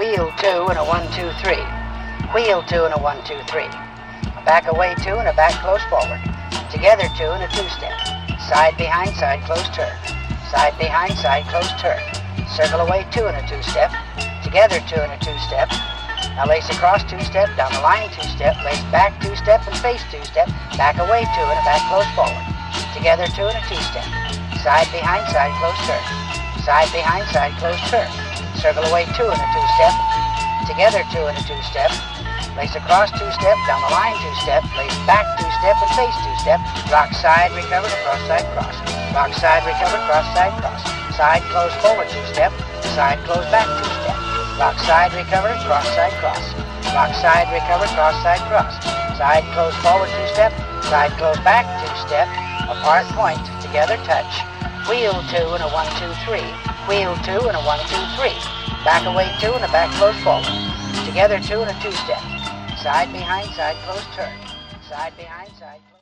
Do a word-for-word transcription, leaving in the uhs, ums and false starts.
Wheel two and a one, two, three. Wheel two and a one, two, three. A back away two and a back close forward. Together two and a two-step. Side behind side close turn. Side behind side close turn. Circle away two and a two-step. Together two and a two-step. Now lace across two-step, down the line two-step, lace back two-step and face two-step. Back away two and a back close forward. Together two and a two-step. Side behind side close turn. Side behind side close turn. Circle away two and a two-step. Together two and a two-step. Lace across two-step, down the line two-step, lace back two-step and face two-step. Rock side, recover, cross side, cross. Rock side, recover, cross side, cross. Side close forward two-step. Side close back two-step. Rock side, recover, cross side, cross. Rock side, recover, cross side, cross. Side close forward two-step. Side close back two-step. Apart point, together touch. Wheel two and a one, two, three. Wheel two and a one, two, three. Back away two and a back close forward. Together two and a two-step. Side behind side close turn. Side behind side close.